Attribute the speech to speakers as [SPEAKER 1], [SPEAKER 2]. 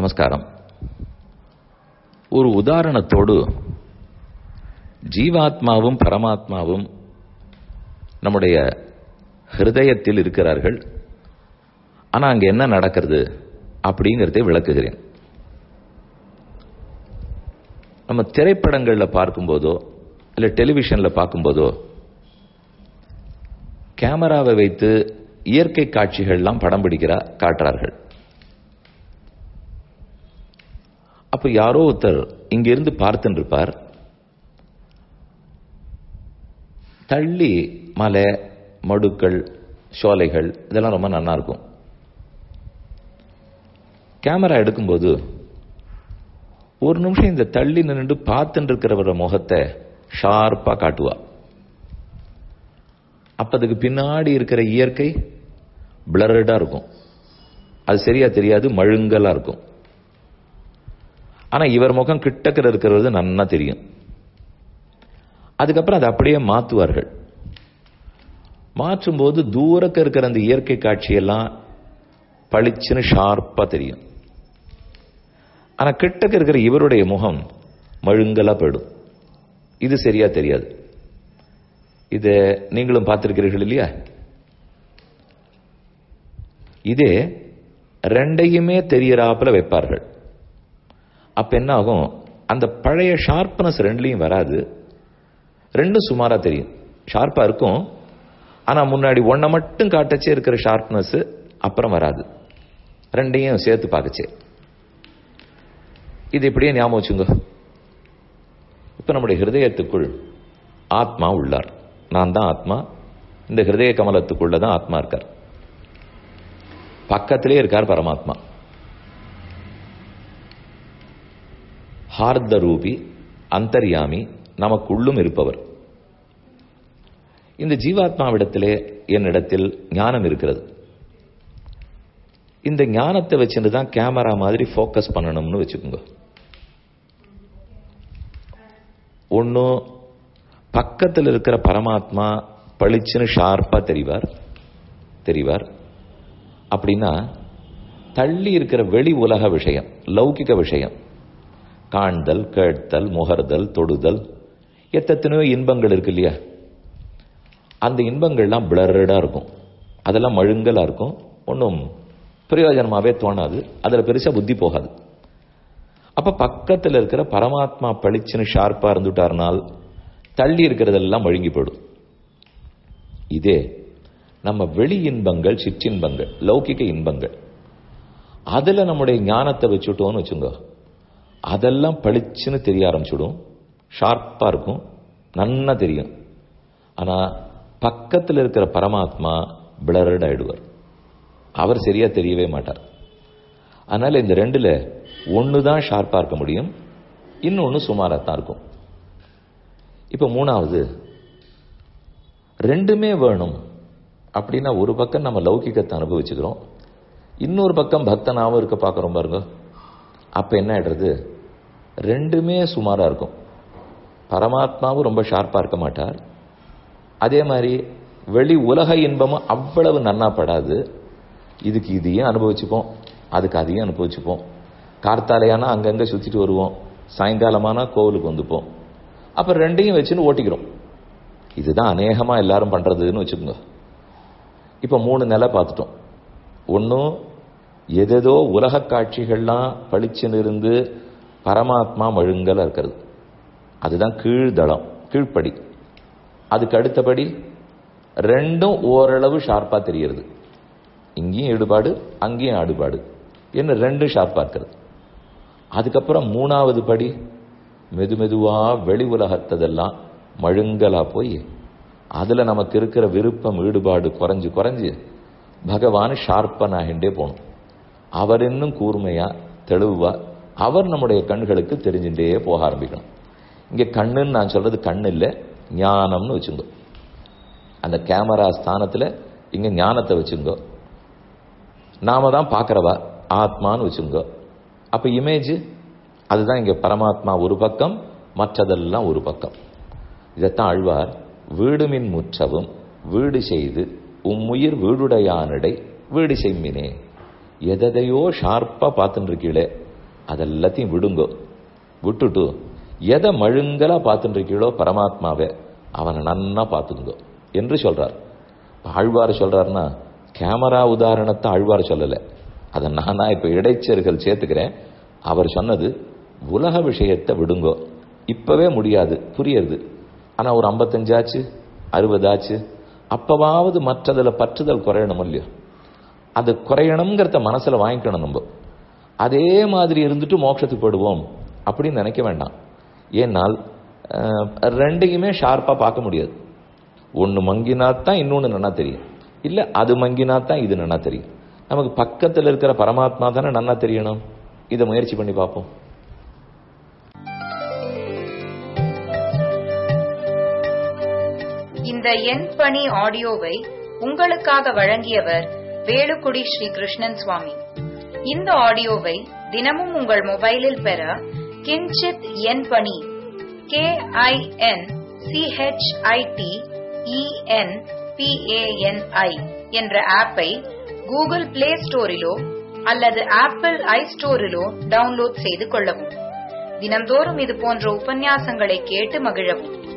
[SPEAKER 1] நமஸ்காரம். ஒரு உதாரணத்தோடு ஜீவாத்மாவும் பரமாத்மாவும் நம்முடைய ஹிருதயத்தில் இருக்கிறார்கள். ஆனால் அங்கே என்ன நடக்கிறது அப்படிங்கிறதை விளக்குகிறேன். நம்ம திரைப்படங்களில் பார்க்கும்போதோ இல்லை டெலிவிஷனில் பார்க்கும்போதோ கேமராவை வைத்து இயற்கை காட்சிகள்லாம் படம் காட்டுறார்கள். அப்போ யாரோ ஒருத்தர் இங்கிருந்து பார்த்துட்டு இருப்பார். தள்ளி மலை, மடுக்கள், சோலைகள் இதெல்லாம் ரொம்ப நல்லா இருக்கும். கேமரா எடுக்கும்போது ஒரு நிமிஷம் இந்த தள்ளி நின்று பார்த்துட்டு இருக்கிறவர முகத்தை ஷார்ப்பா காட்டுவா. அப்ப அதுக்கு பின்னாடி இருக்கிற இயற்கை பிளர்டா இருக்கும். அது சரியா தெரியாது, மழுங்கலா இருக்கும். ஆனா இவர் முகம் கிட்டக்கிற இருக்கிறது நன்னா தெரியும். அதுக்கப்புறம் அதை அப்படியே மாற்றுவார்கள். மாற்றும் போது தூரக்க இருக்கிற அந்த இயற்கை காட்சியெல்லாம் பளிச்சுன்னு ஷார்ப்பா தெரியும். ஆனா கிட்டக்க இருக்கிற இவருடைய முகம் மழுங்கலா போயிடும். இது சரியா தெரியாது. இதை நீங்களும் பார்த்திருக்கிறீர்கள் இல்லையா? இதே ரெண்டையுமே தெரியறாப்புல வைப்பார்கள். அப்ப என்ன ஆகும்? அந்த பழைய ஷார்ப்னஸ் ரெண்டுலையும் வராது. ரெண்டும் சுமாரா தெரியும். ஷார்ப்பா இருக்கும், ஆனா முன்னாடி ஒன்ன மட்டும் காட்டச்சே இருக்கிற ஷார்ப்னஸ் அப்புறம் வராது. ரெண்டையும் சேர்த்து பார்க்கச்சே. இது இப்படியே ஞாபகம் வச்சுங்க. இப்ப நம்முடைய ஹிருதயத்துக்குள் ஆத்மா உள்ளார். நான் தான் ஆத்மா. இந்த ஹிருதய கமலத்துக்குள்ளதான் ஆத்மா இருக்கார். பக்கத்திலே இருக்கார் பரமாத்மா. ஹார்த ரூபி, அந்தர்யாமி, நமக்குள்ளும் இருப்பவர். இந்த ஜீவாத்மாவிடத்திலே என்னிடத்தில் ஞானம் இருக்கிறது. இந்த ஞானத்தை வச்சுட்டு தான் கேமரா மாதிரி போக்கஸ் பண்ணணும்னு வச்சுக்கோங்க. ஒன்னும் பக்கத்தில் இருக்கிற பரமாத்மா பளிச்சுன்னு ஷார்ப்பா தெரிவார். அப்படின்னா தள்ளி இருக்கிற வெளி உலக விஷயம், லௌகிக விஷயம், காண்தல், கேட்தல், முகர்தல், தொடுதல், எத்தனையோ இன்பங்கள் இருக்கு இல்லையா? அந்த இன்பங்கள்லாம் பிளர்டா இருக்கும். அதெல்லாம் மழுங்கலா இருக்கும். ஒன்றும் பிரயோஜனமாவே தோணாது. அதில் பெருசா புத்தி போகாது. அப்ப பக்கத்தில் இருக்கிற பரமாத்மா பளிச்சுன்னு ஷார்ப்பா இருந்துட்டார்னால் தள்ளி இருக்கிறதெல்லாம் மழுங்கி போயிடும். இதே நம்ம வெளி இன்பங்கள், சிற்றின்பங்கள், லௌகிக இன்பங்கள், அதுல நம்முடைய ஞானத்தை வச்சுட்டோம்னு வச்சுங்க, அதெல்லாம் பளிச்சுன்னு தெரிய ஆரம்பிச்சுடும். ஷார்ப்பா இருக்கும், நன்னா தெரியும். ஆனா பக்கத்தில் இருக்கிற பரமாத்மா பிளர்ட் ஆயிடுவார். அவர் சரியா தெரியவே மாட்டார். அதனால இந்த ரெண்டுல ஒண்ணுதான் ஷார்ப்பா இருக்க முடியும், இன்னொன்னு சுமாராத்தான் இருக்கும். இப்ப மூணாவது, ரெண்டுமே வேணும் அப்படின்னா ஒரு பக்கம் நம்ம லௌகிகத்தை அனுபவிச்சுக்கிறோம், இன்னொரு பக்கம் பக்தனாவும் இருக்க பார்க்கிறோம் பாருங்க. அப்ப என்ன ஆயிடுறது? ரெண்டுமே சுமாரா இருக்கும். பரமாத்மாவும் ரொம்ப ஷார்ப்பா இருக்க மாட்டார். அதே மாதிரி வெளி உலக இன்பமும் அவ்வளவு நன்னாப்படாது. இதுக்கு இதையும் அனுபவிச்சுப்போம், அதுக்கு அதையும் அனுபவிச்சுப்போம். கார்த்தாலையானா அங்கங்க சுத்திட்டு வருவோம், சாயங்காலமானா கோவிலுக்கு வந்துப்போம். அப்ப ரெண்டையும் வச்சுன்னு ஓட்டிக்கிறோம். இதுதான் அநேகமா எல்லாரும் பண்றதுன்னு வச்சுக்கோங்க. இப்ப 3 நிலை பார்த்துட்டோம். ஒன்னும் எதோ உலக காட்சிகள்லாம் பளிச்சுன்னு இருந்து பரமாத்மா மழுங்கலா இருக்கிறது. அதுதான் கீழ்தளம், கீழ்ப்படி. அதுக்கு அடுத்தபடி ரெண்டும் ஓரளவு ஷார்ப்பா தெரிகிறது. இங்கேயும் ஈடுபாடு, அங்கேயும் ஆடுபாடு, என்ன ரெண்டும் ஷார்ப்பா இருக்கிறது. அதுக்கப்புறம் 3வது படி, மெதுவா வெளி உலகத்ததெல்லாம் மழுங்கலா போய் அதுல நமக்கு இருக்கிற விருப்பம், ஈடுபாடு குறைஞ்சு பகவான் ஷார்ப்பனாகிண்டே போகணும். அவர் இன்னும் கூர்மையா, தெளிவா அவர் நம்முடைய கண்களுக்கு தெரிஞ்சுட்டே போக ஆரம்பிக்கணும். இங்க கண்ணுன்னு நான் சொல்றது கண்ணு இல்லை, ஞானம்னு வச்சுங்க. அந்த கேமரா ஸ்தானத்துல இங்க ஞானத்தை வச்சுங்க. நாம தான் பார்க்கிறவா, ஆத்மான்னு வச்சுங்க. அப்ப இமேஜ் அதுதான். இங்க பரமாத்மா ஒரு பக்கம், மற்றதெல்லாம் ஒரு பக்கம். இதைத்தான் ஆழ்வார் வீடுமின் முற்றவும் வீடு செய்து உம்முயிர் வீடுடையானிடை வீடு செய்மினே. எதையோ ஷார்ப்பா பார்த்துட்டு இருக்கீங்களே, அதெல்லாத்தையும் விடுங்கோ. விட்டுட்டு எதை மழுங்கலா பார்த்துட்டு இருக்கீங்களோ பரமாத்மாவே அவனை நன்னா பார்த்துக்குங்கோ என்று சொல்றார். ஆழ்வார் சொல்றாருன்னா கேமரா உதாரணத்தை ஆழ்வார் சொல்லலை, அதை நானா இப்ப இடைச்சர்கள் சேர்த்துக்கிறேன். அவர் சொன்னது உலக விஷயத்தை விடுங்கோ, இப்பவே முடியாது, புரியுது. ஆனா ஒரு 55 ஆச்சு 60 ஆச்சு, அப்பவாவது மற்றதுல பற்றுதல் குறையணும் இல்லையோ, அது குறையணுங்கிறத மனசுல வாங்கிக்கணும். நம்ம அதே மாதிரி இருந்துட்டு மோட்சத்துக்கு போடுவோம் அப்படின்னு நினைக்க வேண்டாம். ஏன்னால் ரெண்டையுமே ஷார்ப்பா பார்க்க முடியாது. ஒன்னு மங்கினாத்தான் இன்னொன்னு நன்னா தெரியும், இல்ல அது மங்கினாத்தான் இது நன்னா தெரியும். நமக்கு பக்கத்தில் இருக்கிற பரமாத்மா தானே நன்னா தெரியணும். இதை முயற்சி பண்ணி பார்ப்போம்.
[SPEAKER 2] இந்த என் பணி ஆடியோவை உங்களுக்காக வழங்கியவர் வேலுக்குடி ஸ்ரீ கிருஷ்ணன் சுவாமி. இந்த ஆடியோவை தினமும் உங்கள் மொபைலில் பெற கிஞ்சித் என் பணி KINCHITENPANI என்ற ஆப்பை கூகுள் பிளே ஸ்டோரிலோ அல்லது ஆப்பிள் ஐஸ்டோரிலோ டவுன்லோட் செய்து கொள்ளவும். தினம்தோறும் இது போன்ற உபன்யாசங்களை கேட்டு மகிழவும்.